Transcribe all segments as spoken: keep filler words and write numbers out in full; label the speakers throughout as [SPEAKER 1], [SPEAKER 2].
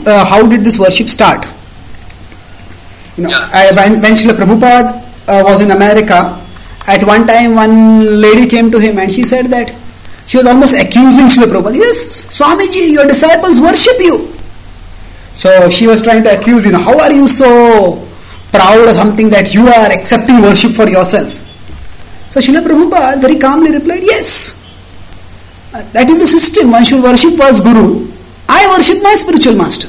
[SPEAKER 1] uh, how did this worship start? You know,
[SPEAKER 2] Yeah.
[SPEAKER 1] uh, when, when Srila Prabhupada uh, was in America, at one time one lady came to him and she said that she was almost accusing Srila Prabhupada. Yes, Swamiji, your disciples worship you. So she was trying to accuse, you know, how are you so proud or something that you are accepting worship for yourself? So Srila Prabhupada very calmly replied, yes, uh, that is the system. One should worship one's Guru. I worship my spiritual master.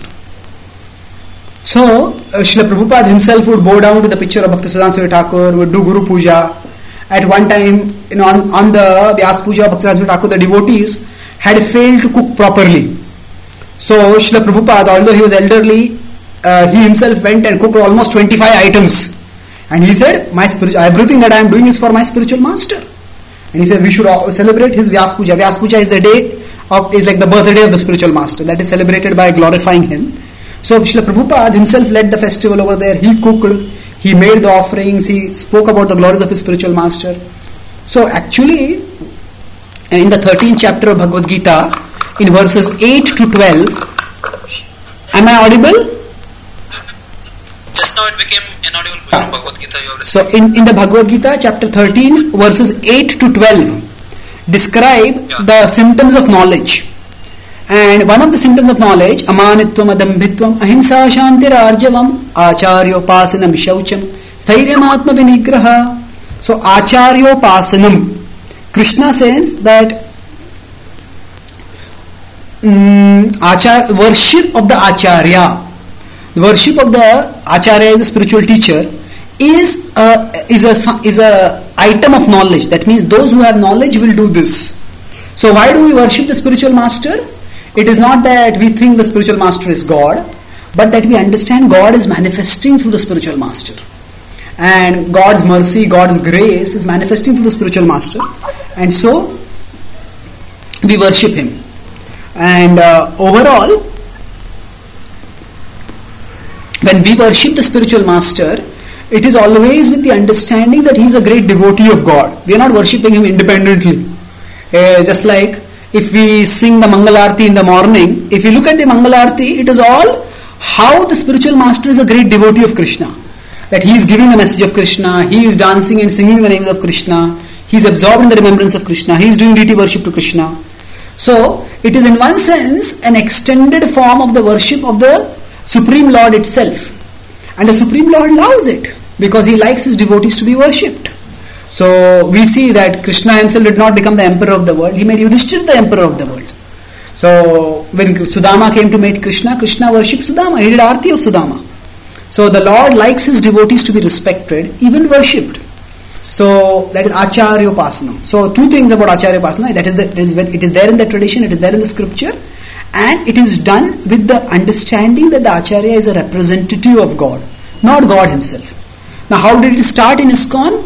[SPEAKER 1] So uh, Srila Prabhupada himself would bow down to the picture of Bhaktisiddhanta Saraswati Thakur, would do Guru Puja. At one time, you know, on, on the Vyas Puja of Bhaktisiddhanta Saraswati Thakur, the devotees had failed to cook properly. So Srila Prabhupada, although he was elderly, uh, he himself went and cooked almost twenty-five items. And he said, "My spiritual, everything that I am doing is for my spiritual master." And he said, we should celebrate his Vyas Puja. Vyas Puja is the day of, is like the birthday of the spiritual master. That is celebrated by glorifying him. So Srila Prabhupada himself led the festival over there. He cooked, he made the offerings, he spoke about the glories of his spiritual master. So actually, in the thirteenth chapter of Bhagavad Gita, in verses eight to twelve, am I audible?
[SPEAKER 2] Just now it became inaudible. Ah. Bhagavad Gita, you have
[SPEAKER 1] so in, in the Bhagavad Gita, chapter thirteen, verses eight to twelve, describe yeah. the symptoms of knowledge. And one of the symptoms of knowledge, amanitvam adambhitvam ahimsa shantirarjavam acharyopasanam shaucham stairyam atma vinigraha. So acharyopasanam, Krishna says that um, achar, worship of the acharya, the worship of the acharya, the spiritual teacher, is a, is a is a item of knowledge. That means those who have knowledge will do this. So why do we worship the spiritual master? It is not that we think the spiritual master is God, but that we understand God is manifesting through the spiritual master. And God's mercy, God's grace is manifesting through the spiritual master. And so, we worship him. And uh, overall, when we worship the spiritual master, it is always with the understanding that he is a great devotee of God. We are not worshipping him independently. Uh, just like if we sing the Mangalarti in the morning, if you look at the Mangalarti, it is all how the spiritual master is a great devotee of Krishna. That he is giving the message of Krishna, he is dancing and singing the names of Krishna, he is absorbed in the remembrance of Krishna, he is doing deity worship to Krishna. So, it is in one sense an extended form of the worship of the Supreme Lord itself. And the Supreme Lord loves it because he likes his devotees to be worshipped. So we see that Krishna himself did not become the emperor of the world. He made Yudhishthira the emperor of the world. So when Sudama came to meet Krishna, Krishna worshipped Sudama. He did Aarti of Sudama. So the Lord likes his devotees to be respected, even worshipped. So that is Acharyopasanam. So two things about Acharyopasanam. That is, the, it, is, it is there in the tradition, it is there in the scripture, and it is done with the understanding that the Acharya is a representative of God, not God himself. Now how did it start in ISKCON?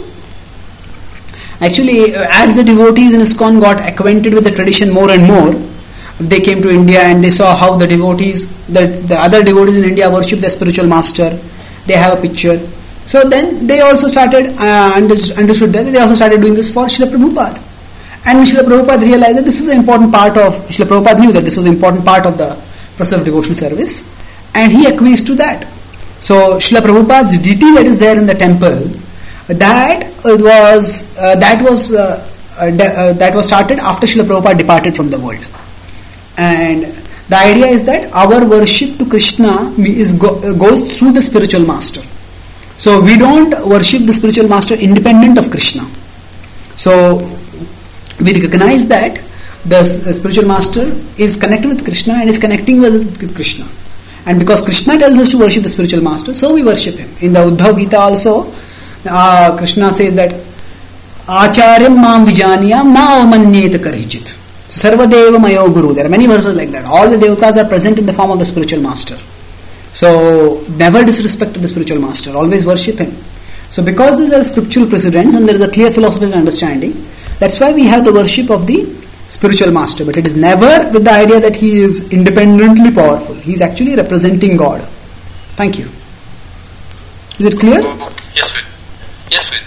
[SPEAKER 1] Actually, as the devotees in ISKCON got acquainted with the tradition more and more, they came to India and they saw how the devotees, the, the other devotees in India worship their spiritual master. They have a picture. So then they also started, uh, understood that they also started doing this for Srila Prabhupada. And when Srila Prabhupada realized that this is an important part of, Srila Prabhupada knew that this was an important part of the process of devotional service, and he acquiesced to that. So Srila Prabhupada's deity that is there in the temple, that was uh, that was uh, uh, de- uh, that was started after Srila Prabhupada departed from the world. And the idea is that our worship to Krishna is go- uh, goes through the spiritual master. So we don't worship the spiritual master independent of Krishna. So we recognize that the spiritual master is connected with Krishna and is connecting with Krishna. And because Krishna tells us to worship the spiritual master, so we worship him. In the Uddhav Gita also, uh, Krishna says that Acharyam mam vijaniyam na avamanyeta karhichit. Sarvadeva mayo guru. There are many verses like that. All the devatas are present in the form of the spiritual master. So never disrespect the spiritual master. Always worship him. So because there are scriptural precedents and there is a clear philosophical understanding, that's why we have the worship of the spiritual master. But it is never with the idea that he is independently powerful. He is actually representing God. Thank you. Is it clear?
[SPEAKER 2] Yes, sir. Yes, sir.